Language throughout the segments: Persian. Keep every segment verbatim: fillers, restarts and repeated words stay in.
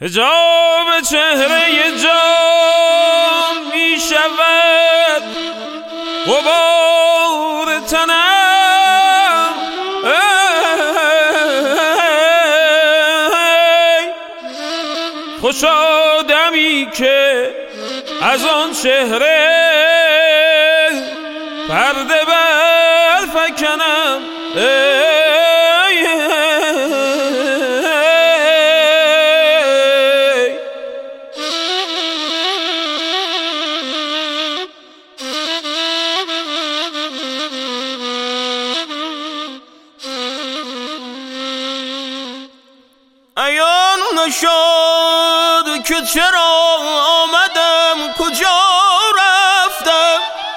حجاب چهره جان می شود غبار تنم، خوش آدمی که از آن چهره پرده برفکنم. عیان نشد که چرا آمدم کجا رفتم،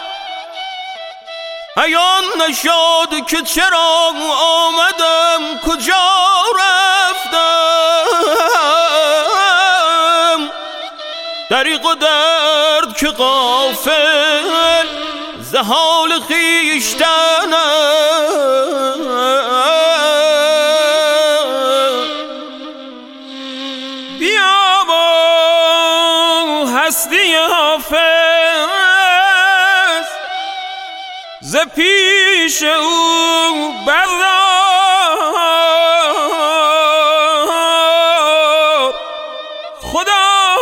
عیان نشد که چرا آمدم کجا رفتم. دریغ و درد که غافل ز حال خویشتنم، هستی حافظ ز پیش او بردار. خدا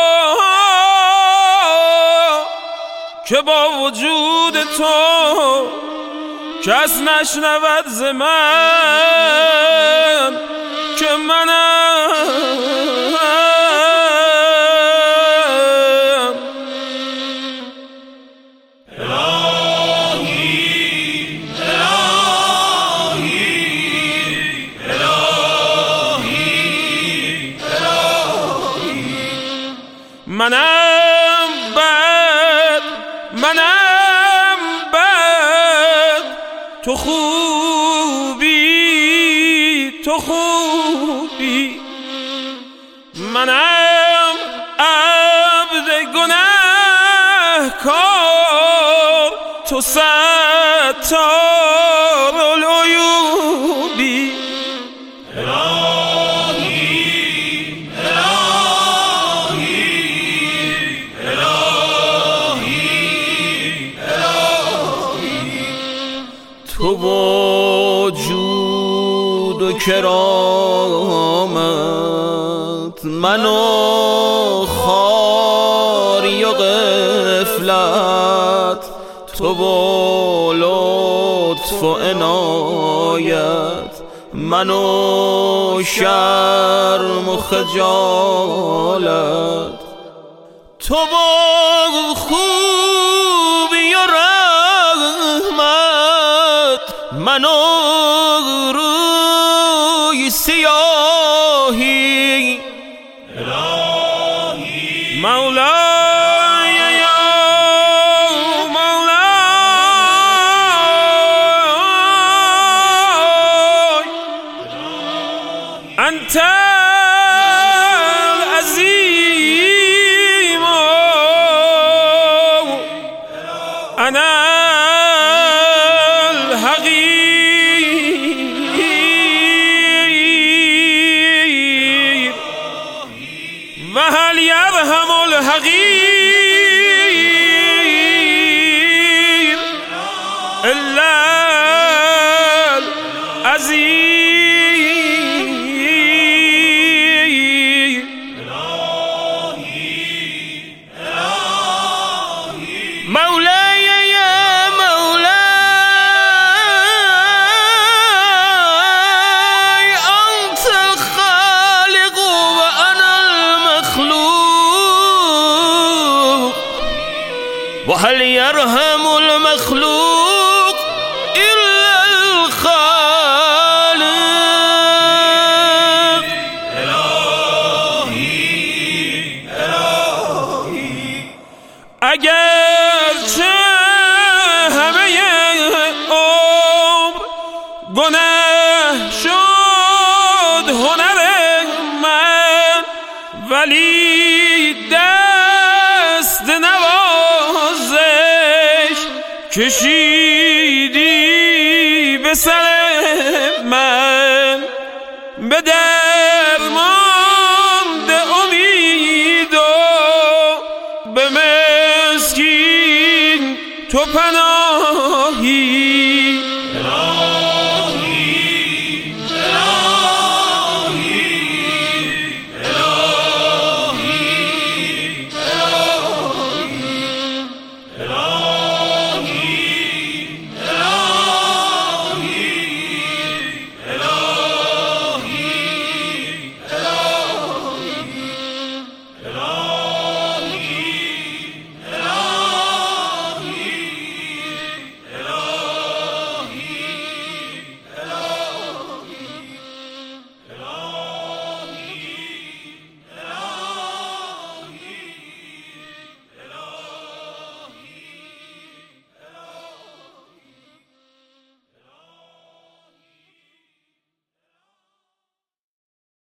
که با وجود تو کس نشنود ز من که منم منم بد، منم بد، تو خوبی، تو خوبی. منم عبد گنهکار، تو ستار العیوبی. تو با جود و کرامت منو خواری و غفلت، تو با لطف و عنایت منو شرم و خجالت، تو با خوبی و منو روی سیاهی. الهی مولای یا مولای انت العظیم انا وهل يرحم الحقير إلا العزيز. مولاي يا مولاي أنت الخالق وأنا المخلوق، وهل يرحم المخلوق إلا الخالق. إلهي إلهي اگرچه همه عمر گناه شد هنر من، ولی دست نوازش کشیدی به سر من، به درمان